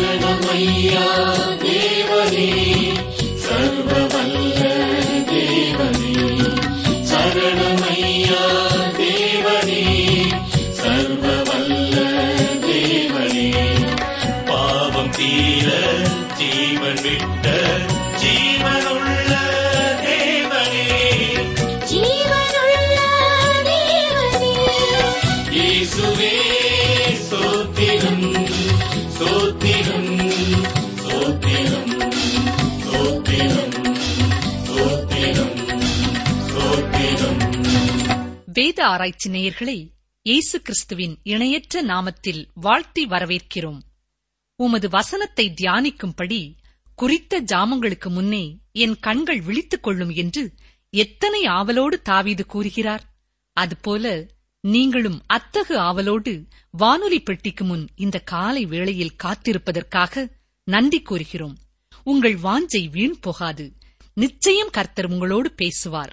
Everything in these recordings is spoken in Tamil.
சரணமையா தேவனே, சர்வவல்ல தேவனே. சரணமையா தேவனே, சர்வவல்ல தேவனே. பாவம் தீர ஜீவன் விட்ட ஜீவனுள்ள தேவனே, ஜீவனுள்ள தேவனே. இயேசுவே ஸ்தோத்திரம், ஸ்தோத்திரம், ஸ்தோத்திரம், ஸ்தோத்திரம், ஸ்தோத்திரம், ஸ்தோத்திரம். வேத ஆராய்ச்சி நேயர்களை இயேசு கிறிஸ்துவின் இணையற்ற நாமத்தில் வாழ்த்தி வரவேற்கிறோம். உமது வசனத்தை தியானிக்கும்படி குறித்த ஜாமங்களுக்கு முன்னே என் கண்கள் விழித்துக் கொள்ளும் என்று எத்தனை ஆவலோடு தாவீது கூறுகிறார். அதுபோல நீங்களும் அத்தகு ஆவலோடு வானொலி பெட்டிக்கு முன் இந்த காலை வேளையில் காத்திருப்பதற்காக நன்றி கூறுகிறோம். உங்கள் வாஞ்சை வீண் போகாது. நிச்சயம் கர்த்தர் உங்களோடு பேசுவார்.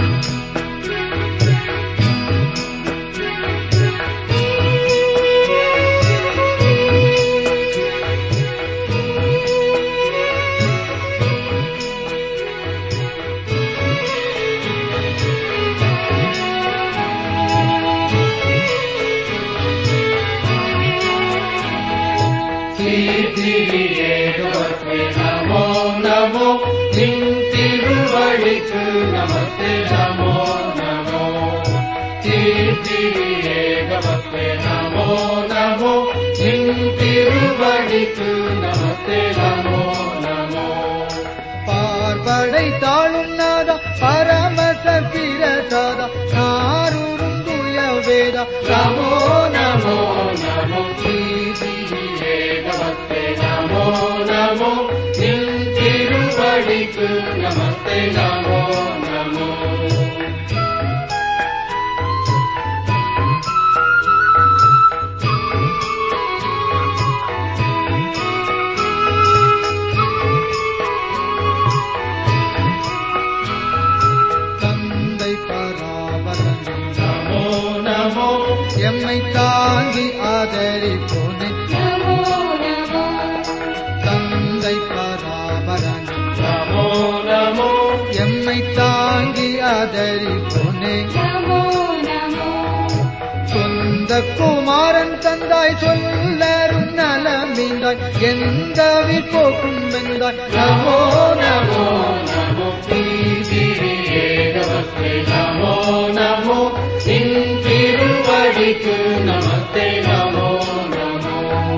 நமோ நமோ நின் திருவடிக்கு நமஸ்தே நமோ நமோ ஏகவத்தே நமோ நமோ நின் திருவடிக்கு நமஸ்தே நமோ நமோ. பார்படை தாழும் நாதா பரமச பிரசாதா நாரூரும் துய வேதா நமோ நமோ நமோ ஏகவத்தே நமோ நமோ நின் திருவடிக்கு நமஸ்தே நமோ நமோ. தந்தை பராபரன் நமோ நமோ எம்மை தாங்கி ஆதரிப்போனே நமோ நமோ. தந்தை பராபரன் நமோ நமோ எம்மை தாங்கி ஆதரிப்போனே நமோ நமோ. சொந்த குமாரன் தந்தாய் சொல்லரும் நலமீந்தாய் எந்தவி போக்கும் வெந்தாய் நமோ நமோ நமோ. ஏகவத்தே நமோ நமோ நின் திருவடிக்கு நமஸ்தே நமோ நமோ.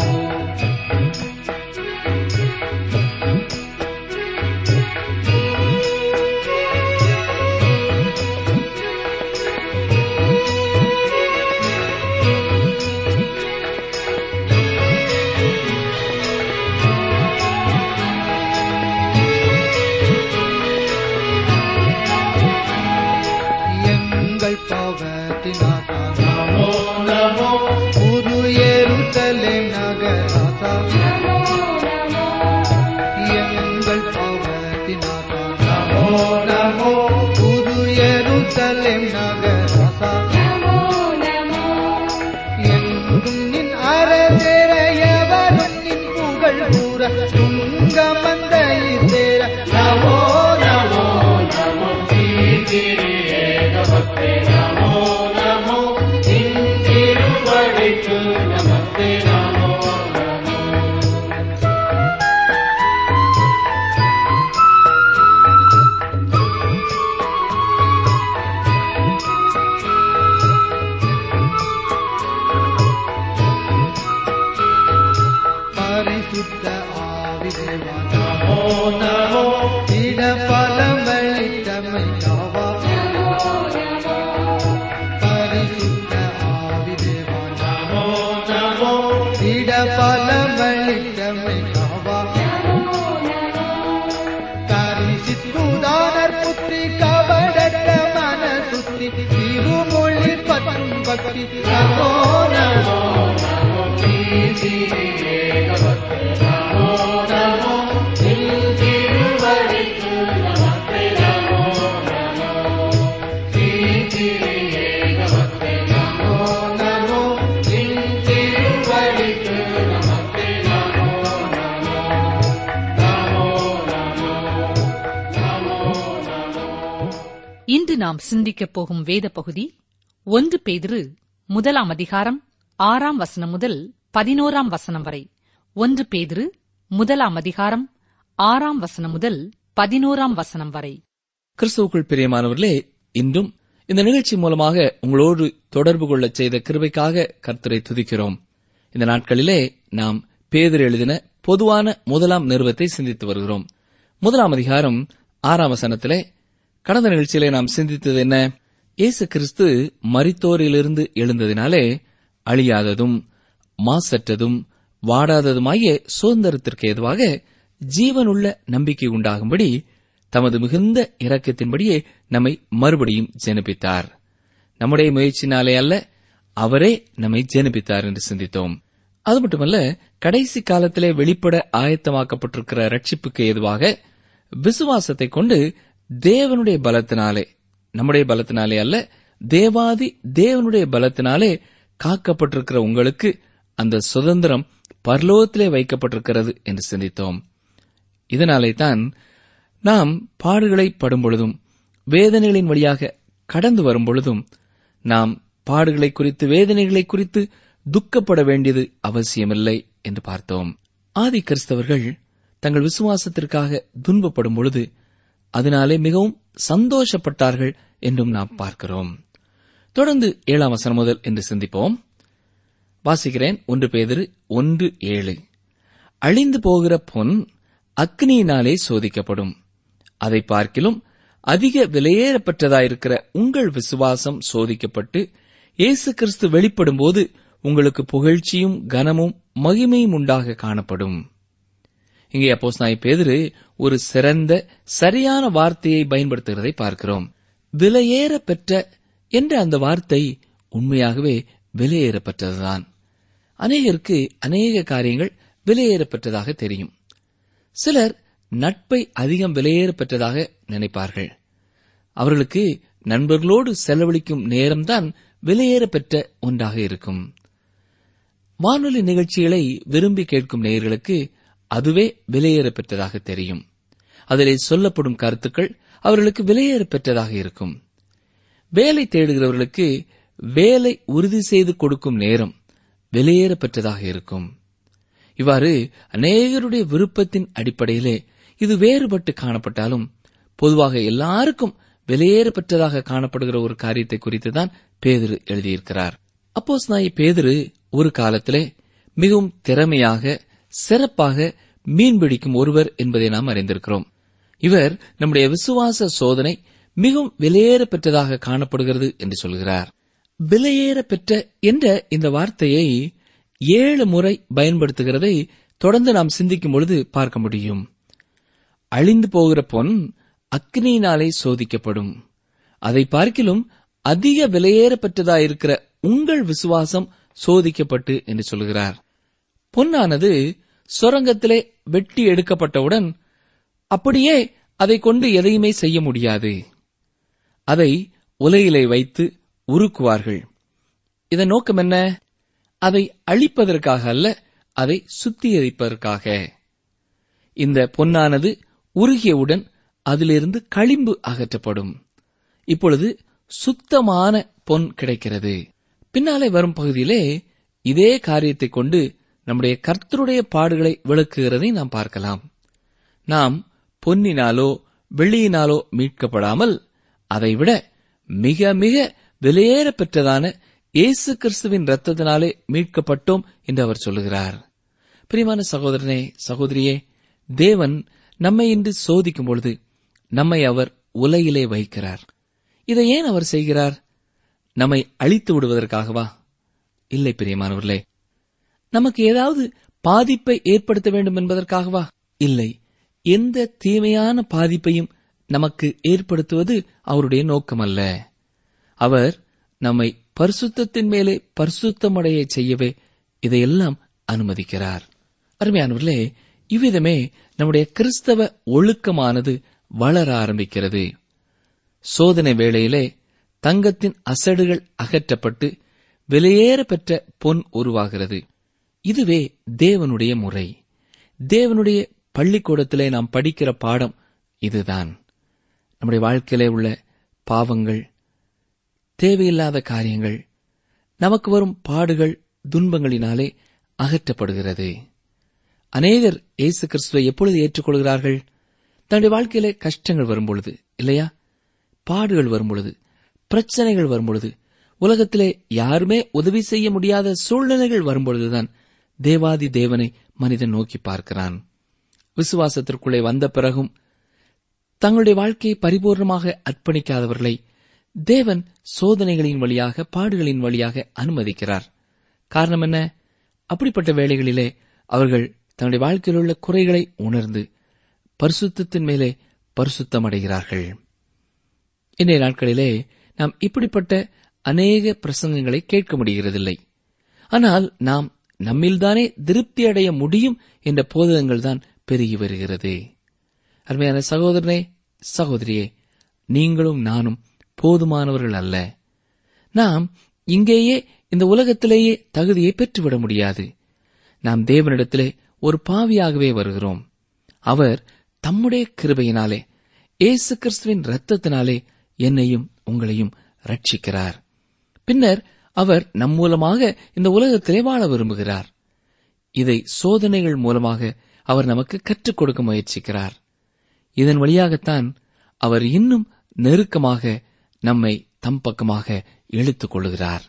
எங்கள் பாவத்தினாதா நமோ நமோ புது எருசலேம் நகராதா நமோ நமோ. எங்கள் பாவத்தினாதா நமோ நமோ புது எருசலேம் நகராதா நமோ நமோ. எங்கும் நின் அரசேர எவரும் நின் புகழ் கூற துங்கமந்தை சேர நமோ நமோ நமோ. ஏகவத்தே நமோ நமோ நின் திருவடிக்கு நமஸ்தே நமோ நமோ. பரிசுத்த ஆவிதேவா நமோ நமோ இட பலம் வழித்தமை யாவா நமோ நமோ. பரிசுத்த ஆவிதேவா நமோ நமோ இட பலம் வழித்தமை யாவா நமோ நமோ. தரிசித்துதானர் புத்திரி கவடத்த மனசுத்தி திருமொழி பற்றும் பக்தி நமோ நமோ நமோ. ஏகவத்தே நமோ நமோ நின் திருவடிக்கு நமஸ்தே நமோ நமோ. ஏகவத்தே நமோ நமோ நின் திருவடிக்கு நமஸ்தே நமோ நமோ. இன்று நாம் சிந்திக்கப் போகும் வேத பகுதி 1 பேதுரு 1 முதல் 11 வரை. 1 பேதுரு 1 முதல் 11 வரை. கிறிஸ்துவுக்குள் பிரியமானவர்களே, இன்றும் இந்த நிகழ்ச்சி மூலமாக உங்களோடு தொடர்பு கொள்ளச் செய்த கிருபைக்காக கர்த்தரை துதிக்கிறோம். இந்த நாட்களிலே நாம் பேதுரு எழுதின பொதுவான 1 நிருபத்தை சிந்தித்து வருகிறோம். 1 6 கடந்த நிகழ்ச்சியிலே நாம் சிந்தித்தது என்ன? இயேசு கிறிஸ்து மரித்தோரிலிருந்து எழுந்ததினாலே அழியாததும் மாசற்றதும் வாடாததுமாகிய சுதந்திரத்திற்கு ஏதுவாக ஜீவனுள்ள நம்பிக்கை உண்டாகும்படி தமது மிகுந்த இரக்கத்தின்படியே நம்மை மறுபடியும் ஜெனிப்பித்தார். நம்முடைய முயற்சினாலே அல்ல, அவரே நம்மை ஜெனிப்பித்தார் என்று சிந்தித்தோம். அது மட்டுமல்ல, கடைசி காலத்திலே வெளிப்பட ஆயத்தமாக்கப்பட்டிருக்கிற ரட்சிப்புக்கு ஏதுவாக விசுவாசத்தை கொண்டு தேவனுடைய பலத்தினாலே, நம்முடைய பலத்தினாலே அல்ல, தேவாதி தேவனுடைய பலத்தினாலே காக்கப்பட்டிருக்கிற உங்களுக்கு அந்த சுதந்திரம் பரலோகத்திலே வைக்கப்பட்டிருக்கிறது என்று சிந்தித்தோம். இதனாலே தான் நாம் பாடுகளை படும்பொழுதும் வேதனைகளின் வழியாக கடந்து வரும்பொழுதும் நாம் பாடுகளை குறித்து வேதனைகளை குறித்து துக்கப்பட வேண்டியது அவசியமில்லை என்று பார்த்தோம். ஆதி கிறிஸ்தவர்கள் தங்கள் விசுவாசத்திற்காக துன்பப்படும் பொழுது அதனாலே மிகவும் சந்தோஷப்பட்டார்கள் என்றும் நாம் பார்க்கிறோம். தொடர்ந்து 7 முதல் என்று சிந்திப்போம். வாசிக்கிறேன். 1 பேதுரு 1:7. அழிந்து போகிற பொன் அக்னியினாலே சோதிக்கப்படும், அதை பார்க்கிலும் அதிக விலையேறப்பட்டதாயிருக்கிற உங்கள் விசுவாசம் சோதிக்கப்பட்டு இயேசு கிறிஸ்து வெளிப்படும்போது உங்களுக்கு புகழ்ச்சியும் கனமும் மகிமையும் உண்டாக காணப்படும். இங்கே அப்போஸ்தலனாகிய பேதுரு ஒரு சிறந்த சரியான வார்த்தையை பயன்படுத்துகிறதை பார்க்கிறோம். விலையேற பெற்ற என்ற அந்த வார்த்தை உண்மையாகவே விலையேறப்பட்டதுதான். அநேகருக்கு அநேக காரியங்கள் விலையேறப்பட்டதாக தெரியும். சிலர் நட்பை அதிகம் விலையேற பெற்றதாக நினைப்பார்கள். அவர்களுக்கு நண்பர்களோடு செலவழிக்கும் நேரம்தான் விலையேற பெற்ற ஒன்றாக இருக்கும். வானொலி நிகழ்ச்சிகளை விரும்பி கேட்கும் நேயர்களுக்கு அதுவே விலையேற பெற்றதாக தெரியும். அதிலே சொல்லப்படும் கருத்துக்கள் அவர்களுக்கு விலையேற பெற்றதாக இருக்கும். வேலை தேடுகிறவர்களுக்கு வேலை உறுதி செய்து கொடுக்கும் நேரம் விலையேற பெற்றதாக இருக்கும். இவ்வாறு அநேகருடைய விருப்பத்தின் அடிப்படையிலே இது வேறுபட்டு காணப்பட்டாலும் பொதுவாக எல்லாருக்கும் விலையேற பெற்றதாக காணப்படுகிற ஒரு காரியத்தை குறித்துதான் பேதுரு எழுதியிருக்கிறார். அப்போஸ்தலனாகிய பேதுரு ஒரு காலத்திலே மிகவும் திறமையாக சிறப்பாக மீன்பிடிக்கும் ஒருவர் என்பதை நாம் அறிந்திருக்கிறோம். இவர் நம்முடைய விசுவாச சோதனை மிகவும் விலையேற பெற்றதாக காணப்படுகிறது என்று சொல்கிறார். விலையேற பெற்ற என்ற இந்த வார்த்தையை 7 முறை பயன்படுத்துகிறதை தொடர்ந்து நாம் சிந்திக்கும் பொழுது பார்க்க முடியும். அழிந்து போகிற பொன் அக்னியினாலே சோதிக்கப்படும், அதை பார்க்கிலும் அதிக விலையேற பெற்றதாயிருக்கிற உங்கள் விசுவாசம் சோதிக்கப்பட்டு என்று சொல்கிறார். பொன்னானது சுரங்கத்திலே வெட்டி எடுக்கப்பட்டவுடன் அப்படியே அதை கொண்டு எதையுமே செய்ய முடியாது. அதை உலையிலே வைத்து உருக்குவார்கள். இதன் நோக்கம் என்ன? அதை அழிப்பதற்காக அல்ல, அதை சுத்திகரிப்பதற்காக. இந்த பொன்னானது உருகியவுடன் அதிலிருந்து களிம்பு அகற்றப்படும். இப்பொழுது சுத்தமான பொன் கிடைக்கிறது. பின்னாலே வரும் பகுதியிலே இதே காரியத்தை கொண்டு நம்முடைய கர்த்தருடைய பாடுகளை விளக்குகிறதை நாம் பார்க்கலாம். நாம் பொன்னினாலோ வெள்ளியினாலோ மீட்கப்படாமல் அதைவிட மிக மிக விலையேற பெற்றதான இயேசு கிறிஸ்துவின் இரத்தத்தினாலே மீட்கப்பட்டோம் என்று அவர் சொல்லுகிறார். பிரியமான சகோதரனே, சகோதரியே, தேவன் நம்மை இன்று சோதிக்கும் பொழுது நம்மை அவர் உலையிலே வைக்கிறார். இதை ஏன் அவர் செய்கிறார்? நம்மை அழித்து விடுவதற்காகவா? இல்லை பிரியமானவர்களே. நமக்கு ஏதாவது பாதிப்பை ஏற்படுத்த வேண்டும் என்பதற்காகவா? இல்லை. எந்த தீமையான பாதிப்பையும் நமக்கு ஏற்படுத்துவது அவருடைய நோக்கமல்ல. அவர் நம்மை பரிசுத்தத்தின் மேலே பரிசுத்தமடைய செய்யவே இதையெல்லாம் அனுமதிக்கிறார். அருமையானவர்களே, இவ்விதமே நம்முடைய கிறிஸ்தவ ஒழுக்கமானது வளர ஆரம்பிக்கிறது. சோதனை வேளையிலே தங்கத்தின் அசடுகள் அகற்றப்பட்டு விலையேற பெற்ற பொன் உருவாகிறது. இதுவே தேவனுடைய முறை. தேவனுடைய பள்ளிக்கூடத்திலே நாம் படிக்கிற பாடம் இதுதான். நம்முடைய வாழ்க்கையிலே உள்ள பாவங்கள், தேவையில்லாத காரியங்கள், நமக்கு வரும் பாடுகள், துன்பங்களினாலே அகற்றப்படுகிறது. அநேகர் இயேசு கிறிஸ்துவை எப்பொழுது ஏற்றுக்கொள்கிறார்கள்? தன்னுடைய வாழ்க்கையிலே கஷ்டங்கள் வரும்பொழுது, இல்லையா? பாடுகள் வரும்பொழுது, பிரச்சனைகள் வரும்பொழுது, உலகத்திலே யாருமே உதவி செய்ய முடியாத சூழ்நிலைகள் வரும்பொழுதுதான் தேவாதி தேவனை மனிதன் நோக்கி பார்க்கிறான். விசுவாசத்திற்குள்ளே வந்த பிறகும் தங்களுடைய வாழ்க்கையை பரிபூர்ணமாக அர்ப்பணிக்காதவர்களை தேவன் சோதனைகளின் வழியாக, பாடுகளின் வழியாக அனுமதிக்கிறார். காரணம் என்ன? அப்படிப்பட்ட வேளைகளிலே அவர்கள் தன்னுடைய வாழ்க்கையில் உள்ள குறைகளை உணர்ந்து பரிசுத்தத்தின் மேலே பரிசுத்தம் அடைகிறார்கள். இன்றைய நாட்களிலே நாம் இப்படிப்பட்ட அநேக பிரசங்கங்களை கேட்க முடிகிறதில்லை. ஆனால் நாம் நம்மில்தானே திருப்தி அடைய முடியும் என்ற போதகங்கள் தான் பெருகி வருகிறது. அருமையான சகோதரனே, சகோதரியே, நீங்களும் நானும் போதுமானவர்கள் அல்ல. நாம் இங்கேயே இந்த உலகத்திலேயே தகுதியை பெற்றுவிட முடியாது. நாம் தேவனிடத்திலே ஒரு பாவியாகவே வருகிறோம். அவர் தம்முடைய கிருபையினாலே, இயேசு கிறிஸ்துவின் இரத்தத்தினாலே என்னையும் உங்களையும் ரட்சிக்கிறார். பின்னர் அவர் நம் மூலமாக இந்த உலகத்திலே வாழ விரும்புகிறார். இதை சோதனைகள் மூலமாக அவர் நமக்கு கற்றுக் கொடுக்க முயற்சிக்கிறார். இதன் வழியாகத்தான் அவர் இன்னும் நெருக்கமாக நம்மை தம் பக்கமாக இழுத்துக் கொள்கிறார்.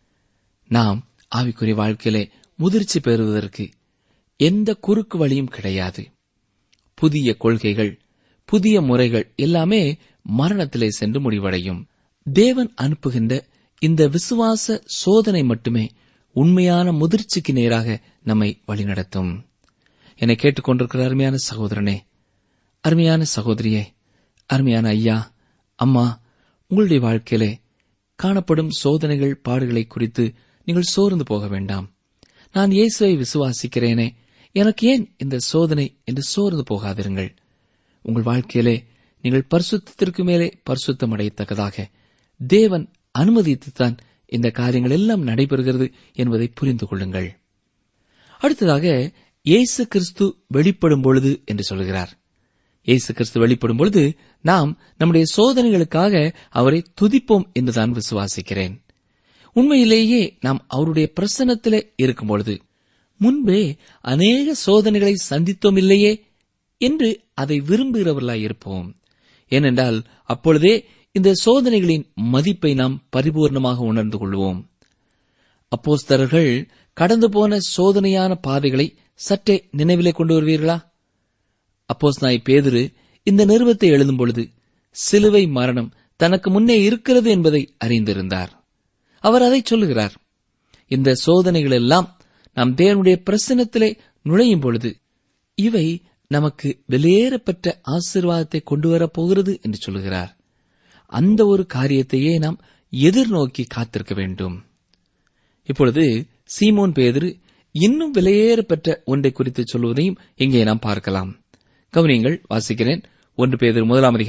நாம் ஆவிக்குரிய வாழ்க்கையிலே முதிர்ச்சி பெறுவதற்கு எந்த குறுக்கு வழியும் கிடையாது. புதிய கொள்கைகள், புதிய முறைகள் எல்லாமே மரணத்திலே சென்று முடிவடையும். தேவன் அனுப்புகின்ற இந்த விசுவாச சோதனை மட்டுமே உண்மையான முதிர்ச்சிக்கு நேராக நம்மை வழிநடத்தும். என்னை கேட்டுக்கொண்டிருக்கிற அருமையான சகோதரனே, அருமையான சகோதரியே, அருமையான ஐயா, அம்மா, உங்களுடைய வாழ்க்கையிலே காணப்படும் சோதனைகள், பாடுகளை குறித்து நீங்கள் சோர்ந்து போக வேண்டாம். நான் இயேசுவை விசுவாசிக்கிறேனே, எனக்கு ஏன் இந்த சோதனை என்று சோர்ந்து போகாதிருங்கள். உங்கள் வாழ்க்கையிலே நீங்கள் பரிசுத்தத்திற்கு மேலே பரிசுத்தம் அடையத்தக்கதாக தேவன் அனுமதித்துத்தான் இந்த காரியங்கள் எல்லாம் நடைபெறுகிறது என்பதை புரிந்து கொள்ளுங்கள். அடுத்ததாக இயேசு கிறிஸ்து வெளிப்படும் பொழுது என்று சொல்கிறார். இயேசு கிறிஸ்து வெளிப்படும் பொழுது நாம் நம்முடைய சோதனைகளுக்காக அவரை துதிப்போம் என்றுதான் விசுவாசிக்கிறேன். உண்மையிலேயே நாம் அவருடைய பிரசன்னத்திலே இருக்கும் பொழுது முன்பே அநேக சோதனைகளை சந்தித்தோம் இல்லையே என்று அதை விரும்புகிறவர்களாயிருப்போம். ஏனென்றால் அப்பொழுதே இந்த சோதனைகளின் மதிப்பை நாம் பரிபூர்ணமாக உணர்ந்து கொள்வோம். அப்போஸ்தலர்கள் கடந்து போன சோதனையான பாதைகளை சற்றே நினைவிலே கொண்டு வருவீர்களா? அப்போஸ்தலனாகிய பேதுரு இந்த நிருபத்தை எழுதும் பொழுது சிலுவை மரணம் தனக்கு முன்னே இருக்கிறது என்பதை அறிந்திருந்தார். அவர் அதை சொல்லுகிறார். இந்த சோதனைகள் எல்லாம் நாம் தேவனுடைய பிரசன்னத்திலே நுழையும் பொழுது இவை நமக்கு வெளியேறப்பட்ட ஆசீர்வாதத்தை கொண்டு வரப்போகிறது என்று சொல்லுகிறார். அந்த ஒரு காரியத்தையே நாம் எதிர்நோக்கி காத்திருக்க வேண்டும். இப்பொழுது சீமோன் பேதுரு இன்னும் விலையேறப்பெற்ற ஒன்றை குறித்து சொல்வதையும் இங்கே நாம் பார்க்கலாம். கவனியங்கள், வாசிக்கிறேன். 1 பேதுரு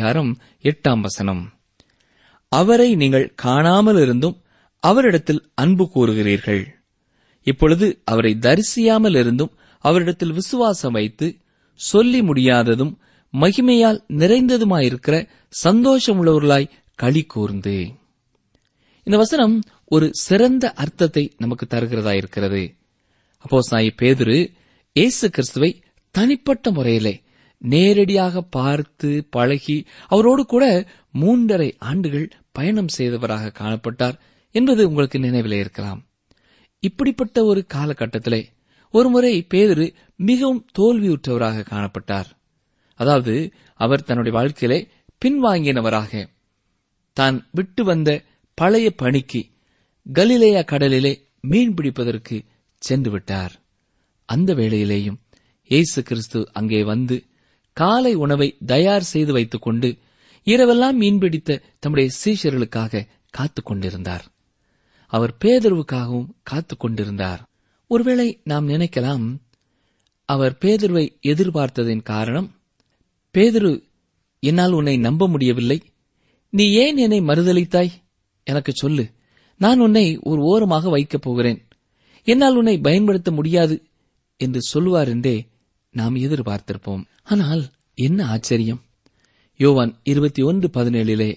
1:8. அவரை நீங்கள் காணாமல் இருந்தும் அவரிடத்தில் அன்பு கூறுகிறீர்கள். இப்பொழுது அவரை தரிசியாமல் இருந்தும் அவரிடத்தில் விசுவாசம் வைத்து சொல்லி முடியாததும் மகிமையால் நிறைந்ததுமாயிருக்கிற சந்தோஷமுள்ளவர்களாய் களி கூர்ந்து. இந்த வசனம் ஒரு சிறந்த அர்த்தத்தை நமக்கு தருகிறதாயிருக்கிறது. அப்போஸ்தலனாகிய பேதுரு இயேசு கிறிஸ்துவை தனிப்பட்ட முறையிலே நேரடியாக பார்த்து பழகி அவரோடு கூட 3.5 ஆண்டுகள் பயணம் செய்தவராக காணப்பட்டார் என்பது உங்களுக்கு நினைவிலே இருக்கலாம். இப்படிப்பட்ட ஒரு காலகட்டத்திலே ஒருமுறை பேதுரு மிகவும் தோல்வியுற்றவராக காணப்பட்டார். அதாவது அவர் தன்னுடைய வாழ்க்கையிலே பின்வாங்கினவராக தான் விட்டு வந்த பழைய பணிக்கு கலிலேயா கடலிலே மீன் பிடிப்பதற்கு சென்று விட்டார். அந்த வேளையிலேயும் இயேசு கிறிஸ்து அங்கே வந்து காலை உணவை தயார் செய்து வைத்துக் கொண்டு இரவெல்லாம் மீன்பிடித்த தம்முடைய சீஷர்களுக்காக காத்துக் கொண்டிருந்தார். அவர் பேதுருவுக்காகவும் காத்துக் கொண்டிருந்தார். ஒருவேளை நாம் நினைக்கலாம், அவர் பேதுருவை எதிர்பார்த்ததின் காரணம், பேதுரு, என்னால் உன்னை நம்ப முடியவில்லை, நீ ஏன் என்னை மறுதலித்தாய்? எனக்கு சொல்லு, நான் உன்னை ஒரு ஓரமாக வைக்கப் போகிறேன், என்னால் உன்னை பயன்படுத்த முடியாது என்று சொல்லுவார் என்றே நாம் எதிர்பார்த்திருப்போம். ஆனால் என்ன ஆச்சரியம்! யோவான் 21:17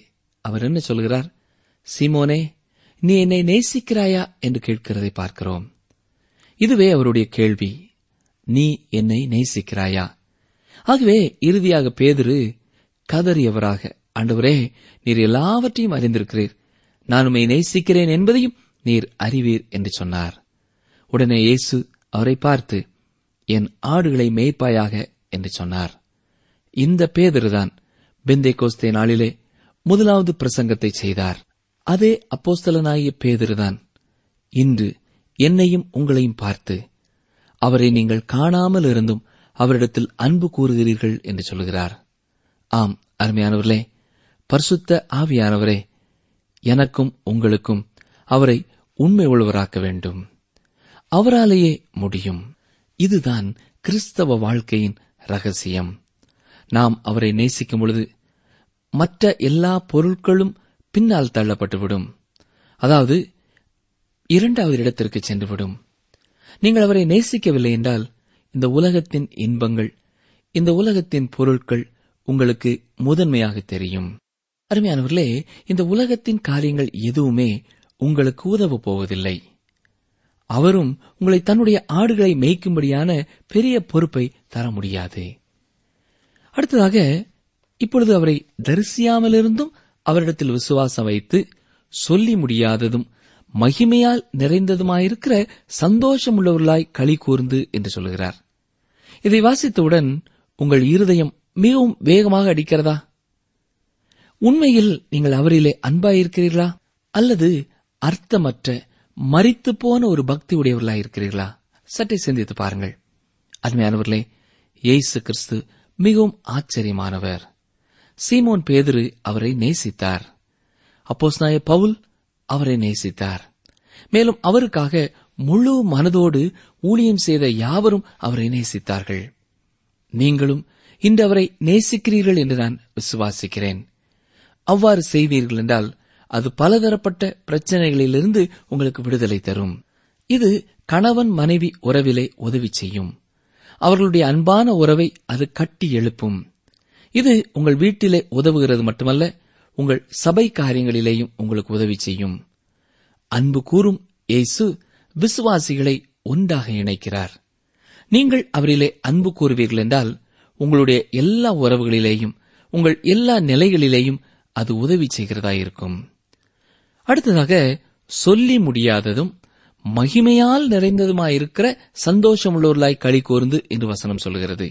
அவர் என்ன சொல்கிறார்? சீமோனே, நீ என்னை நேசிக்கிறாயா என்று கேட்கிறதை பார்க்கிறோம். இதுவே அவருடைய கேள்வி, நீ என்னை நேசிக்கிறாயா? ஆகவே இறுதியாக பேதுரு கதறியவராக, ஆண்டவரே, நீர் எல்லாவற்றையும் அறிந்திருக்கிறீர், நான் உம்மை நேசிக்கிறேன் என்பதையும் நீர் அறிவீர் என்று சொன்னார். உடனே இயேசு அவரை பார்த்து, என் ஆடுகளை மேய்ப்பாயாக என்று சொன்னார். இந்த பேதுருதான் பெந்தேகோஸ்தே நாளிலே முதலாவது பிரசங்கத்தை செய்தார். அதே அப்போஸ்தலனாகிய பேதுருதான் இன்று என்னையும் உங்களையும் பார்த்து, அவரை நீங்கள் காணாமல் இருந்தும் அவரிடத்தில் அன்பு கூறுகிறீர்கள் என்று சொல்கிறார். ஆம் அருமையானவர்களே, பரிசுத்த ஆவியானவரே, எனக்கும் உங்களுக்கும் அவரை உண்மை உள்ளவராக்க வேண்டும். அவராலேயே முடியும். இதுதான் கிறிஸ்தவ வாழ்க்கையின் ரகசியம். நாம் அவரை நேசிக்கும் பொழுது மற்ற எல்லா பொருட்களும் பின்னால் தள்ளப்பட்டுவிடும். அதாவது இரண்டாவது இடத்திற்கு சென்றுவிடும். நீங்கள் அவரை நேசிக்கவில்லை என்றால் இந்த உலகத்தின் இன்பங்கள், இந்த உலகத்தின் பொருட்கள் உங்களுக்கு முதன்மையாக தெரியும். அருமையானவர்களே, இந்த உலகத்தின் காரியங்கள் எதுவுமே உங்களுக்கு உதவ போவதில்லை. அவரும் உங்களை தன்னுடைய ஆடுகளை மேய்க்கும்படியான பெரிய பொறுப்பை தர முடியாது. அடுத்ததாக, இப்பொழுது அவரை தரிசியாமலிருந்தும் அவரிடத்தில் விசுவாசம் வைத்து சொல்லி முடியாததும் மகிமையால் நிறைந்ததுமாயிருக்கிற சந்தோஷமுள்ளவர்களாய் களி கூர்ந்து என்று சொல்கிறார். இதை வாசித்தவுடன் உங்கள் இருதயம் மிகவும் வேகமாக அடிக்கிறதா? உண்மையில் நீங்கள் அவரிலே அன்பாயிருக்கிறீர்களா? அல்லது அர்த்தமற்ற மரித்து போன ஒரு பக்தி உடையவர்களாயிருக்கிறீர்களா? சற்றே சிந்தித்து பாருங்கள். அருமையானவர்களே, இயேசு கிறிஸ்து மிகவும் ஆச்சரியமானவர். சீமோன் பேதுரு அவரை நேசித்தார். அப்போஸ்தலனாகிய பவுல் அவரை நேசித்தார். மேலும் அவருக்காக முழு மனதோடு ஊழியம் செய்த யாவரும் அவரை நேசித்தார்கள். நீங்களும் இன்று அவரை நேசிக்கிறீர்கள் என்று நான் விசுவாசிக்கிறேன். அவ்வாறு செய்வீர்கள் என்றால் அது பலதரப்பட்ட பிரச்சனைகளிலிருந்து உங்களுக்கு விடுதலை தரும். இது கணவன் மனைவி உறவிலே உதவி செய்யும். அவர்களுடைய அன்பான உறவை அது கட்டி எழுப்பும். இது உங்கள் வீட்டிலே உதவுகிறது மட்டுமல்ல, உங்கள் சபை காரியங்களிலேயும் உங்களுக்கு உதவி செய்யும். அன்பு கூறும் இயேசு விசுவாசிகளை ஒன்றாக இணைக்கிறார். நீங்கள் அவரிலே அன்பு கூறுவீர்கள் என்றால் உங்களுடைய எல்லா உறவுகளிலேயும், உங்கள் எல்லா நிலைகளிலேயும் அது உதவி செய்கிறதாயிருக்கும். அடுத்ததாக, சொல்லி முடியாததும் மகிமையால் நிறைந்ததுமாயிருக்கிற சந்தோஷமுள்ளவர்களாய் களி கூர்ந்து என்று வசனம் சொல்கிறது.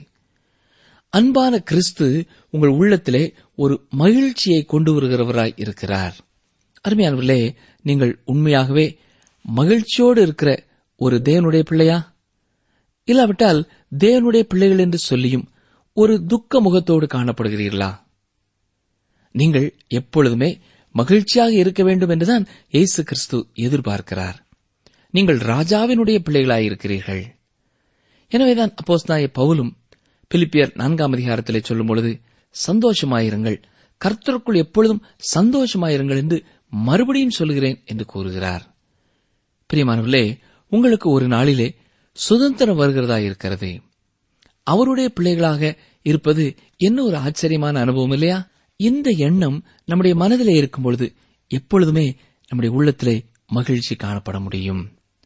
அன்பான கிறிஸ்து உங்கள் உள்ளத்திலே ஒரு மகிழ்ச்சியை கொண்டு வருகிறவராய் இருக்கிறார். அருமையானவர்களே, நீங்கள் உண்மையாகவே மகிழ்ச்சியோடு இருக்கிற ஒரு தேவனுடைய பிள்ளையா? இல்லாவிட்டால் தேவனுடைய பிள்ளைகள் என்று சொல்லியும் ஒரு துக்க முகத்தோடு காணப்படுகிறீர்களா? நீங்கள் எப்பொழுதுமே மகிழ்ச்சியாக இருக்க வேண்டும் என்றுதான் இயேசு கிறிஸ்து எதிர்பார்க்கிறார். நீங்கள் ராஜாவினுடைய பிள்ளைகளாயிருக்கிறீர்கள். எனவேதான் அப்போஸ்தலனாகிய பவுலும் பிலிப்பியர் 4ஆம் அதிகாரத்திலே சொல்லும் பொழுது, சந்தோஷமாயிருங்கள், கர்த்தருக்குள் எப்பொழுதும் சந்தோஷமாயிருங்கள் என்று மறுபடியும் சொல்கிறேன் என்று கூறுகிறார். பிரியமானவர்களே, உங்களுக்கு ஒரு நாளிலே சுதந்திரம் வருகிறதா இருக்கிறது. அவருடைய பிள்ளைகளாக இருப்பது என்ன ஒரு ஆச்சரியமான அனுபவம் இல்லையா? இந்த எண்ணம் நம்முடைய மனதிலே இருக்கும் பொழுது எப்பொழுதுமே நம்முடைய உள்ளத்திலே மகிழ்ச்சி காணப்பட முடியும்.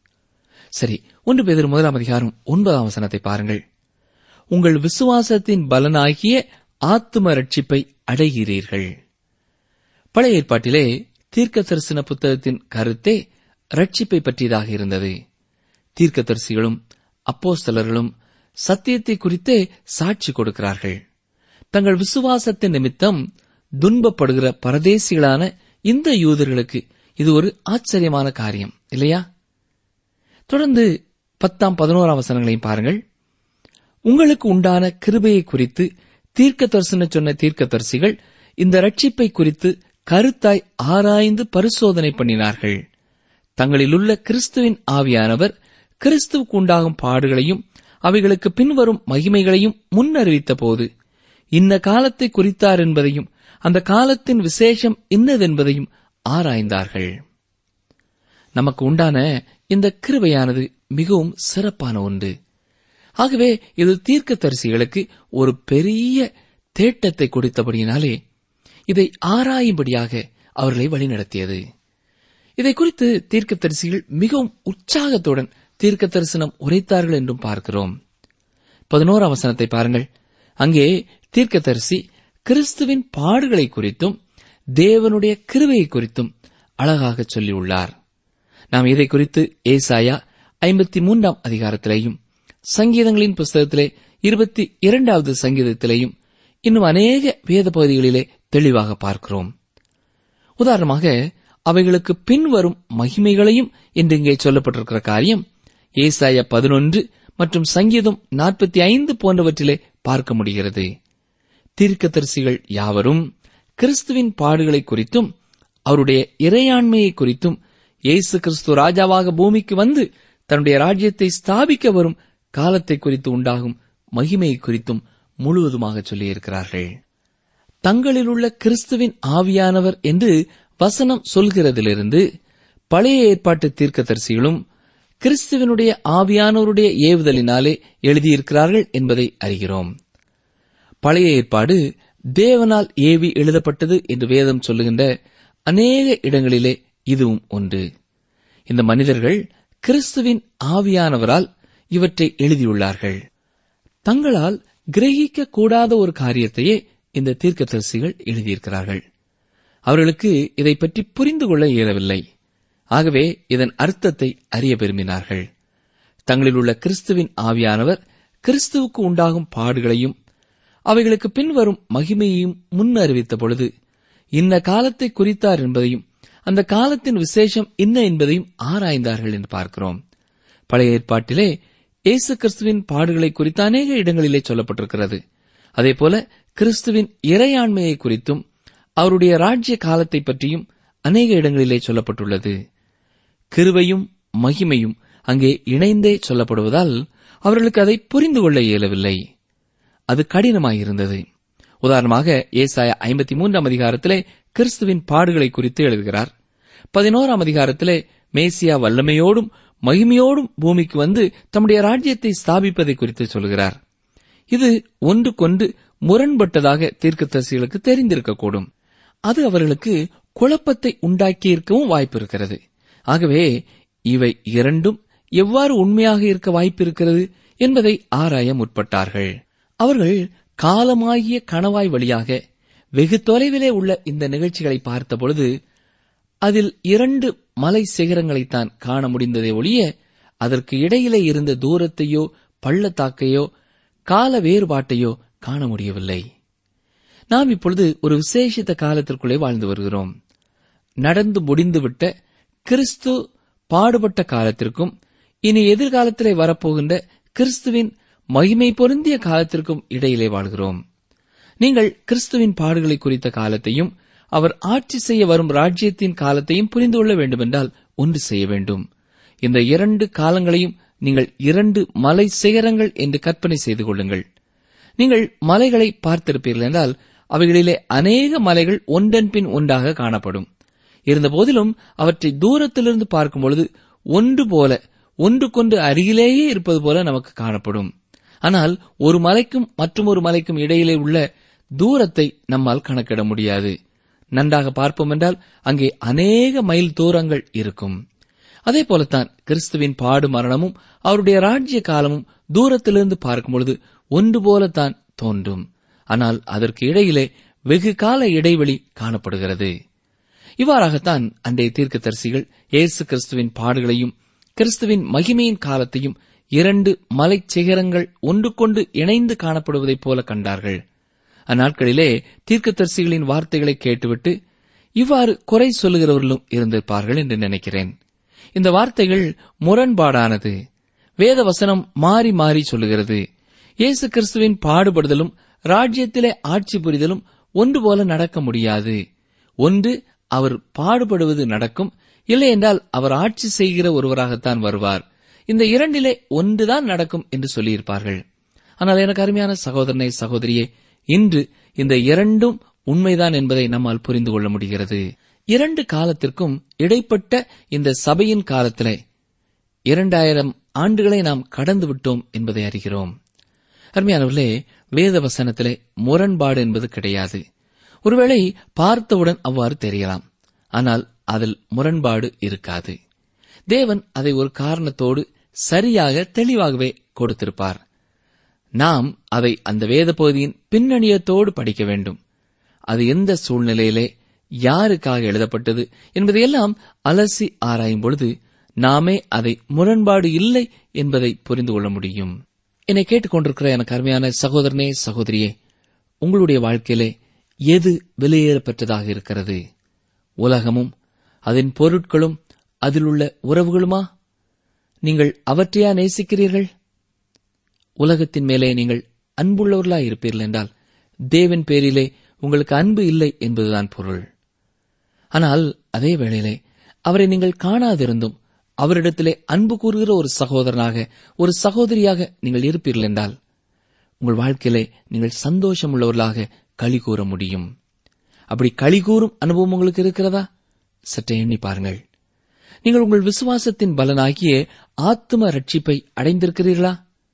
சரி, 1 பேதுரு 1ஆம் அதிகாரம் 9ஆம் வசனத்தை பாருங்கள். உங்கள் விசுவாசத்தின் பலனாகிய ஆத்தும ரட்சிப்பை அடைகிறீர்கள். பழைய ஏற்பாட்டிலே தீர்க்க தரிசன புத்தகத்தின் கருத்தே ரட்சிப்பை பற்றியதாக இருந்தது. தீர்க்கதரிசிகளும் அப்போஸ்தலர்களும் சத்தியத்தை குறித்தே சாட்சி கொடுக்கிறார்கள். தங்கள் விசுவாசத்தின் நிமித்தம் துன்பப்படுகிற பரதேசிகளான இந்த யூதர்களுக்கு இது ஒரு ஆச்சரியமான காரியம் இல்லையா? தொடர்ந்து 10ஆம் 11ஆம் வசனங்களையும் பாருங்கள். உங்களுக்கு உண்டான கிருபையை குறித்து தீர்க்க தரிசனம் சொன்ன தீர்க்கதரிசிகள் இந்த ரட்சிப்பை குறித்து கருத்தாய் ஆராய்ந்து பரிசோதனை பண்ணினார்கள். தங்களிலுள்ள கிறிஸ்துவின் ஆவியானவர் கிறிஸ்துவுக்கு உண்டாகும் பாடுகளையும் அவைகளுக்கு பின்வரும் மகிமைகளையும் முன்னறிவித்த போது இந்த காலத்தை குறித்தார் என்பதையும் அந்த காலத்தின் விசேஷம் இன்னதென்பதையும் ஆராய்ந்தார்கள். நமக்கு உண்டான இந்த கிருபையானது மிகவும் சிறப்பான ஒன்று. ஆகவே இது தீர்க்கதரிசிகளுக்கு ஒரு பெரிய தேட்டத்தை கொடுத்தபடியினாலே இதை ஆராயும்படியாக அவர்களை வழிநடத்தியது. இதை குறித்து தீர்க்கதரிசிகள் மிகவும் உற்சாகத்துடன் தீர்க்க தரிசனம் உரைத்தார்கள் என்றும் பார்க்கிறோம். 11ஆம் வசனத்தை பாருங்கள். அங்கே தீர்க்கதரிசி கிறிஸ்துவின் பாடுகளை குறித்தும் தேவனுடைய கிருபையை குறித்தும் அழகாக சொல்லியுள்ளார். நாம் இதை குறித்து ஏசாயா 53ஆம் அதிகாரத்திலேயும் சங்கீதங்களின் புஸ்தகத்திலே 22வது சங்கீதத்திலேயும் இன்னும் அநேக வேத பகுதிகளிலே தெளிவாக பார்க்கிறோம். உதாரணமாக அவைகளுக்கு பின்வரும் மகிமைகளையும் என்று இங்கே சொல்லப்பட்டிருக்கிற காரியம் ஏசாயா 11 மற்றும் சங்கீதம் 45 போன்றவற்றிலே பார்க்க முடிகிறது. தீர்க்கதரிசிகள் யாவரும் கிறிஸ்துவின் பாடுகளை குறித்தும் அவருடைய இறையாண்மையை குறித்தும் இயேசு கிறிஸ்து ராஜாவாக பூமிக்கு வந்து தன்னுடைய ராஜ்யத்தை ஸ்தாபிக்க வரும் காலத்தை குறித்து உண்டாகும் மகிமையை குறித்தும் முழுவதுமாக சொல்லியிருக்கிறார்கள். தங்களிலுள்ள கிறிஸ்துவின் ஆவியானவர் என்று வசனம் சொல்கிறதிலிருந்து பழைய ஏற்பாட்டு தீர்க்கதரிசிகளும் கிறிஸ்துவனுடைய ஆவியானவருடைய ஏவுதலினாலே எழுதியிருக்கிறார்கள் என்பதை அறிகிறோம். பழைய ஏற்பாடு தேவனால் ஏவி எழுதப்பட்டது என்று வேதம் சொல்லுகின்ற அநேக இடங்களிலே இதுவும் ஒன்று. இந்த மனிதர்கள் கிறிஸ்துவின் ஆவியானவரால் இவற்றை எழுதியுள்ளார்கள். தங்களால் கிரகிக்க கூடாத ஒரு காரியத்தையே இந்த தீர்க்கதரிசிகள் எழுதியிருக்கிறார்கள். அவர்களுக்கு இதை பற்றி புரிந்து கொள்ள இயலவில்லை. ஆகவே இதன் அர்த்தத்தை அறிய விரும்பினார்கள். தங்களில் உள்ள கிறிஸ்துவின் ஆவியானவர் கிறிஸ்துவுக்கு உண்டாகும் பாடுகளையும் அவைகளுக்கு பின்வரும் மகிமையையும் முன் அறிவித்த பொழுது இன்ன காலத்தை குறித்தார் என்பதையும் அந்த காலத்தின் விசேஷம் என்ன என்பதையும் ஆராய்ந்தார்கள் என்று பார்க்கிறோம். பழைய ஏற்பாட்டிலே இயேசு கிறிஸ்துவின் பாடுகளை குறித்த அநேக இடங்களிலே சொல்லப்பட்டிருக்கிறது. அதேபோல கிறிஸ்துவின் இறையாண்மையை குறித்தும் அவருடைய ராஜ்ய காலத்தை பற்றியும் அநேக இடங்களிலே சொல்லப்பட்டுள்ளது. கிருபையும் மகிமையும் அங்கே இணைந்தே சொல்லப்படுவதால் அவர்களுக்கு அதை புரிந்து கொள்ள இயலவில்லை. அது கடினமாயிருந்தது. உதாரணமாக ஏசாயா 53ஆம் அதிகாரத்திலே கிறிஸ்துவின் பாடுகளை குறித்து எழுதுகிறார். 11ஆம் அதிகாரத்திலே மேசியா வல்லமையோடும் மகிமையோடும் பூமிக்கு வந்து தம்முடைய ராஜ்யத்தை ஸ்தாபிப்பதை குறித்து சொல்கிறார். இது ஒன்றுக்கொன்று முரண்பட்டதாக தீர்க்கதரிசிகளுக்கு தெரிந்திருக்கக்கூடும். அது அவர்களுக்கு குழப்பத்தை உண்டாக்கியிருக்கவும் வாய்ப்பு இருக்கிறது. ஆகவே இவை இரண்டும் எவ்வாறு உண்மையாக இருக்க வாய்ப்பிருக்கிறது என்பதை ஆராய முற்பட்டார்கள். அவர்கள் காலமாகிய கணவாய் வழியாக வெகு தொலைவிலே உள்ள இந்த நிகழ்ச்சிகளை பார்த்தபொழுது அதில் 2 மலை சிகரங்களைத்தான் காண முடிந்ததை ஒழிய அதற்கு இடையிலே இருந்த தூரத்தையோ பள்ளத்தாக்கையோ கால வேறுபாட்டையோ காண முடியவில்லை. நாம் இப்பொழுது ஒரு விசேஷித்த காலத்திற்குள்ளே வாழ்ந்து வருகிறோம். நடந்து முடிந்துவிட்ட கிறிஸ்து பாடுபட்ட காலத்திற்கும் இனி எதிர்காலத்திலே வரப்போகின்ற கிறிஸ்துவின் மகிமை பொருந்திய காலத்திற்கும் இடையிலே வாழ்கிறோம். நீங்கள் கிறிஸ்துவின் பாடுகளை குறித்த காலத்தையும் அவர் ஆட்சி செய்ய வரும் ராஜ்யத்தின் காலத்தையும் புரிந்து கொள்ள வேண்டுமென்றால் ஒன்று செய்ய வேண்டும். இந்த 2 காலங்களையும் நீங்கள் 2 மலை சிகரங்கள் என்று கற்பனை செய்து கொள்ளுங்கள். நீங்கள் மலைகளை பார்த்திருப்பீர்கள் என்றால் அவைகளிலே அநேக மலைகள் ஒன்றன் பின் ஒன்றாக காணப்படும். இருந்தபோதிலும் அவற்றை தூரத்திலிருந்து பார்க்கும்பொழுது ஒன்று போல ஒன்றுக்கொன்று அருகிலேயே இருப்பது போல நமக்கு காணப்படும். ஆனால் ஒரு மலைக்கும் மற்றொரு மலைக்கும் இடையிலே உள்ள தூரத்தை நம்மால் கணக்கிட முடியாது. நன்றாக பார்ப்போம் என்றால் அங்கே அநேக மைல் தூரங்கள் இருக்கும். அதே போலத்தான் கிறிஸ்துவின் பாடு மரணமும் அவருடைய ராஜ்ய காலமும் தூரத்திலிருந்து பார்க்கும்பொழுது ஒன்று போலத்தான் தோன்றும். ஆனால் அதற்கு இடையிலே வெகு கால இடைவெளி காணப்படுகிறது. இவ்வாறாகத்தான் அன்றைய தீர்க்கதரிசிகள் இயேசு கிறிஸ்துவின் பாடுகளையும் கிறிஸ்துவின் மகிமையின் காலத்தையும் 2 மலை சிகரங்கள் ஒன்றுக்கொண்டு இணைந்து காணப்படுவதைப் போல கண்டார்கள். அந்நாட்களிலே தீர்க்கதரிசிகளின் வார்த்தைகளை கேட்டுவிட்டு இவ்வாறு குறை சொல்லுகிறவர்களும் இருந்திருப்பார்கள் என்று நினைக்கிறேன். இந்த வார்த்தைகள் முரண்பாடானது. வேத வசனம் மாறி மாறி சொல்லுகிறது. இயேசு கிறிஸ்துவின் பாடுபடுதலும் ராஜ்யத்திலே ஆட்சி புரிதலும் ஒன்று போல நடக்க முடியாது. ஒன்று அவர் பாடுபடுவது நடக்கும், இல்லை என்றால் அவர் ஆட்சி செய்கிற ஒருவராகத்தான் வருவார். இந்த 2 ஒன்றுதான் நடக்கும் என்று சொல்லியிருப்பார்கள். ஆனால் எனக்கு அருமையான சகோதரனே சகோதரியே, இன்று இந்த 2 உண்மைதான் என்பதை நம்மால் புரிந்து கொள்ள முடிகிறது. 2 காலத்திற்கும் இடைப்பட்ட இந்த சபையின் காலத்திலே 2000 ஆண்டுகளை நாம் கடந்து விட்டோம் என்பதை அறிகிறோம். அருமையானவர்களே, வேத வசனத்திலே முரண்பாடு என்பது கிடையாது. ஒருவேளை பார்த்தவுடன் அவ்வாறு தெரியலாம். ஆனால் அதில் முரண்பாடு இருக்காது. தேவன் அதை ஒரு காரணத்தோடு சரியாக தெளிவாகவே கொடுத்திருப்பார். நாம் அதை அந்த வேத பகுதியின் பின்னணியத்தோடு படிக்க வேண்டும். அது எந்த சூழ்நிலையிலே யாருக்காக எழுதப்பட்டது என்பதையெல்லாம் அலசி ஆராயும் பொழுது நாமே அதை முரண்பாடு இல்லை என்பதை புரிந்து கொள்ள முடியும். என்னை கேட்டுக்கொண்டிருக்கிற எனக்கு அருமையான சகோதரனே, சகோதரியே, உங்களுடைய வாழ்க்கையிலே எது விலையேறப்பெற்றதாக இருக்கிறது? உலகமும் அதன் பொருட்களும் அதில் உள்ள உறவுகளுமா? நீங்கள் அவற்றையா நேசிக்கிறீர்கள்? உலகத்தின் மேலே நீங்கள் அன்புள்ளவர்களாய் இருப்பீர்கள் என்றால் தேவன் பேரிலே உங்களுக்கு அன்பு இல்லை என்பதுதான் பொருள். ஆனால் அதே வேளையிலே அவரை நீங்கள் காணாதிருந்தும் அவரிடத்திலே அன்பு கூறுகிற ஒரு சகோதரனாக, ஒரு சகோதரியாக நீங்கள் இருப்பீர்கள் என்றால் உங்கள் வாழ்க்கையிலே நீங்கள் சந்தோஷம் உள்ளவர்களாக களி கூற முடியும். அப்படி களி கூறும் அனுபவம் உங்களுக்கு இருக்கிறதா? சற்றே எண்ணி பாருங்கள். நீங்கள் உங்கள் விசுவாசத்தின் பலனாகிய ஆத்தும ரட்சிப்பை அடைந்திருக்கிறீர்களா?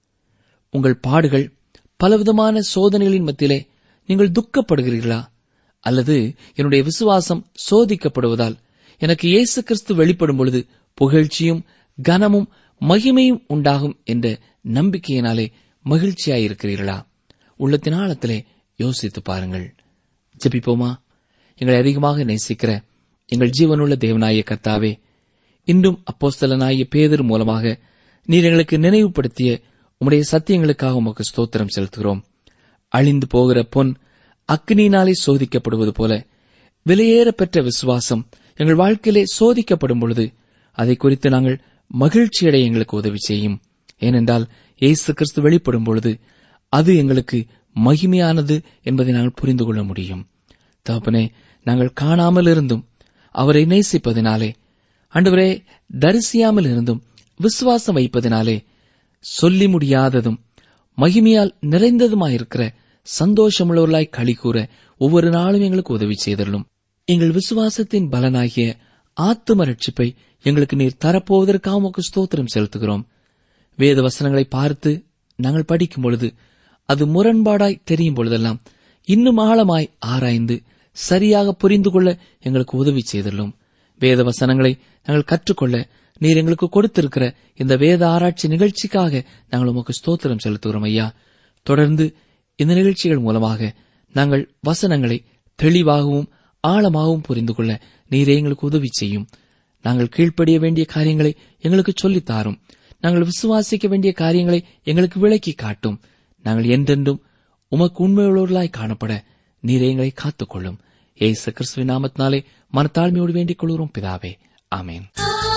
உங்கள் பாடுகள், பலவிதமான சோதனைகளின் மத்தியிலே நீங்கள் துக்கப்படுகிறீர்களா? அல்லது என்னுடைய விசுவாசம் சோதிக்கப்படுவதால் எனக்கு இயேசு கிறிஸ்து வெளிப்படும் பொழுது புகழ்ச்சியும் கனமும் மகிமையும் உண்டாகும் என்ற நம்பிக்கையினாலே மகிழ்ச்சியாயிருக்கிறீர்களா? உள்ளத்தின் ஆழத்திலே யோசித்து பாருங்கள். ஜெபிப்போமா? எங்களை அதிகமாக நேசிக்கிற எங்கள் ஜீவனுள்ள தேவனாய கர்த்தாவே, இன்றும் அப்போஸ்தலனாகிய பேதுரு மூலமாக நீர் எங்களுக்கு நினைவுபடுத்திய உம்முடைய சத்தியங்களுக்காக உமக்கு ஸ்தோத்திரம் செலுத்துகிறோம். அழிந்து போகிற பொன் அக்னியினாலே சோதிக்கப்படுவது போல விலையேற பெற்ற விசுவாசம் எங்கள் வாழ்க்கையிலே சோதிக்கப்படும் பொழுது அதை குறித்து நாங்கள் மகிழ்ச்சியடைய எங்களுக்கு உதவி செய்யும். ஏனென்றால் இயேசு கிறிஸ்து வெளிப்படும் பொழுது அது எங்களுக்கு மகிமையானது என்பதை நாங்கள் புரிந்து கொள்ள முடியும். தகப்பனே, நாங்கள் காணாமல் இருந்தும் அவரை நேசிப்பதினாலே, ஆண்டவரே, தரிசியாமல் இருந்தும் விசுவாசம் வைப்பதினாலே சொல்லி முடியாததும் மகிமையால் நிறைந்ததுமாயிருக்கிற சந்தோஷமுள்ளவர்களாய் களி கூற ஒவ்வொரு நாளும் எங்களுக்கு உதவி செய்தருளும். எங்கள் விசுவாசத்தின் பலனாகிய ஆத்தும ரட்சிப்பை எங்களுக்கு நீர் தரப்போவதற்காக உமக்கு ஸ்தோத்திரம் செலுத்துகிறோம். வேத வசனங்களை பார்த்து நாங்கள் படிக்கும் பொழுது அது முரண்பாடாய் தெரியும் பொழுதெல்லாம் இன்னும் ஆழமாய் ஆராய்ந்து சரியாக புரிந்து கொள்ள எங்களுக்கு உதவி செய்தருளும். வேத வசனங்களை நாங்கள் கற்றுக்கொள்ள நீர் எங்களுக்கு கொடுத்திருக்கிற இந்த வேத ஆராய்ச்சி நிகழ்ச்சிக்காக நாங்கள் உமக்கு ஸ்தோத்திரம் செலுத்துகிறோம் ஐயா. தொடர்ந்து இந்த நிகழ்ச்சிகள் மூலமாக நாங்கள் வசனங்களை தெளிவாகவும் ஆழமாகவும் புரிந்து கொள்ள நீரே எங்களுக்கு உதவி செய்யும். நாங்கள் கீழ்ப்படிய வேண்டிய காரியங்களை எங்களுக்கு சொல்லித்தாரும். நாங்கள் விசுவாசிக்க வேண்டிய காரியங்களை எங்களுக்கு விளக்கி காட்டும். நாங்கள் என்றென்றும் உமக்கு உண்மையுள்ளவர்களாய் காணப்பட நீரே எங்களை காத்துக்கொள்ளும். இயேசு கிறிஸ்துவின் நாமத்தினாலே மனத்தாழ்மையோடு வேண்டிக் கொள்கிறோம் பிதாவே, ஆமென்.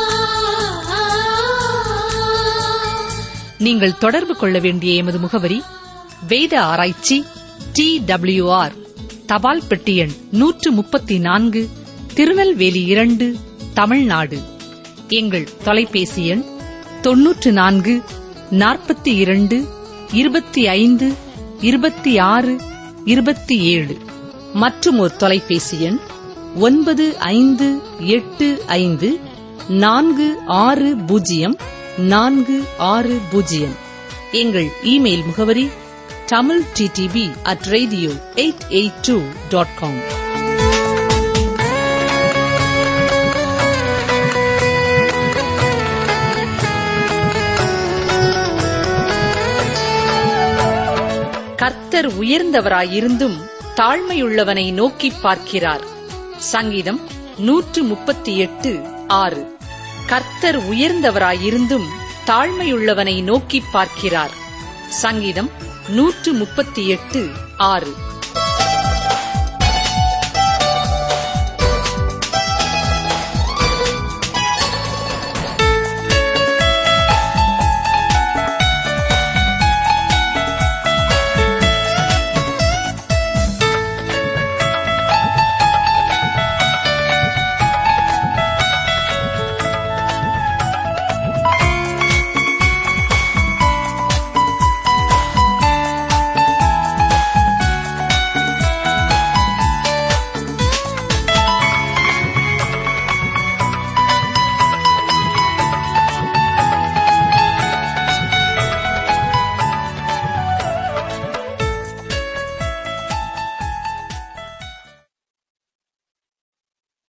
நீங்கள் தொடர்பு கொள்ள வேண்டிய எமது முகவரி: வேத ஆராய்ச்சி, TWR, தபால் பெட்டி எண் 134, திருநெல்வேலி 2, தமிழ்நாடு. எங்கள் தொலைபேசி எண் 94 42 25 26 27 மற்றும் ஒரு தொலைபேசி எண் 9585 460 460. எங்கள் இமெயில் முகவரி tamilttb@radio882.com. கர்த்தர் உயர்ந்தவராயிருந்தும் தாழ்மையுள்ளவனை நோக்கிப் பார்க்கிறார். சங்கீதம் 138:6. கர்த்தர் உயர்ந்தவராயிருந்தும் தாழ்மையுள்ளவனை நோக்கிப் பார்க்கிறார். சங்கீதம் 138:6.